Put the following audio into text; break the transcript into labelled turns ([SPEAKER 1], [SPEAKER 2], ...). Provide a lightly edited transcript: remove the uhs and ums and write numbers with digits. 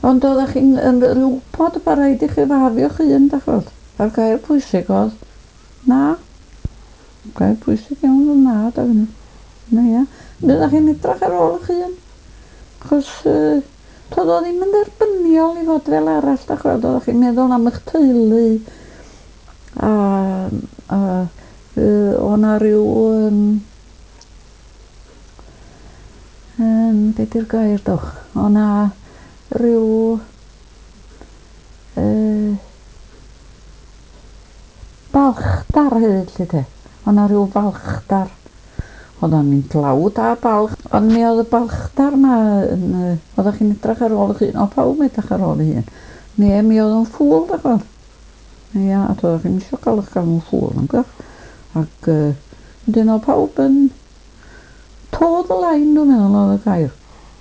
[SPEAKER 1] Ond oeddech chi'n wybod bod rhaid i chi fafio'ch hun, da chod. A'r gair pwysig oedd, na. Gair pwysig iawn oedd na, da fyny. Na ia. Mi oeddech chi'n edrych ar ôl eich hun. Chos toedd o ddim yn dderbyniol i fod fel arall, da chod. Oeddech chi'n meddwl am eich teulu. O'na ryw... be di'r gair doch? O'na ryw balchdar hefyd lle te. O'na ryw balchdar. Oedd o'n mynd lawd a balch. Ond mi oedd y balchdar ma oeddech chi'n edrych ar ôl eich hun. O pawb edrych ar ôl eich hun. Mi oedd o'n ffwl, da chod. Ia, a doeddech chi'n eisiau cael eich galw'n ffwl, yn gwrs. Ac dyn o pawb yn todd y lain, dwi'n meddwl oedd y gair.